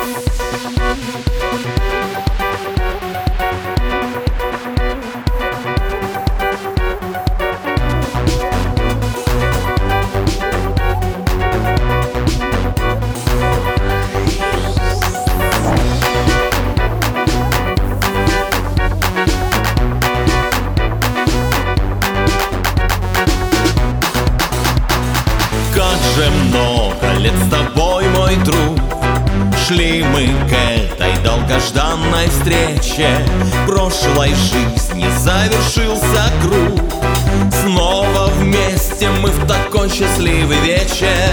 Много лет с тобой, мой друг, шли мы к этой долгожданной встрече. Прошлой жизни завершился круг, снова вместе мы в такой счастливый вечер.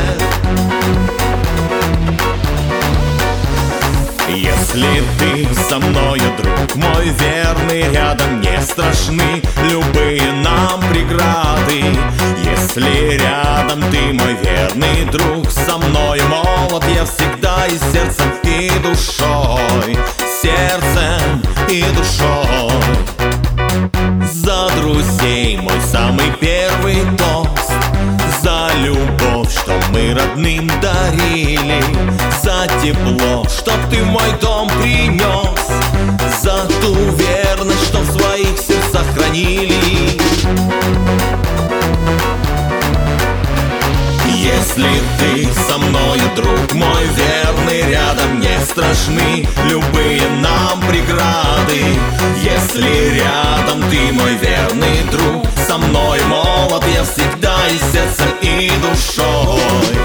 Если ты со мною, друг мой верный, рядом не страшны любые нам преграды. Если рядом ты, мой верный друг, со мной молод я всегда и сердцем, и душой, сердцем и душой. За друзей мой самый первый тост, за любовь, что мы родным дарили, за тепло, что ты в мой дом принес, за ту верность, что в своих сердцах хранили. Если ты со мною, друг мой верный, рядом не страшны любые нам преграды. Если рядом ты, мой верный друг, со мной молод я всегда и сердцем, и душой.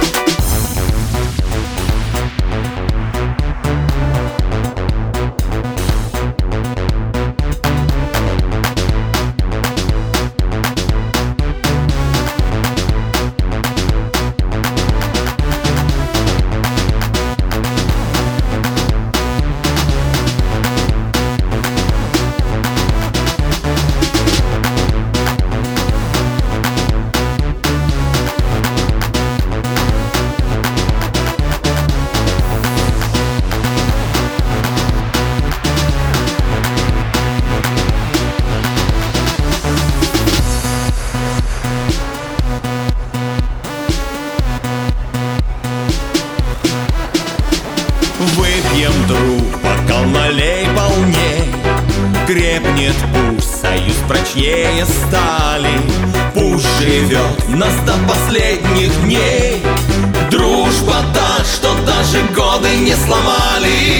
Выпьем, друг, бокал налей полней, крепнет пусть союз прочнее стали. Пусть живет нас до последних дней дружба та, что даже годы не сломали.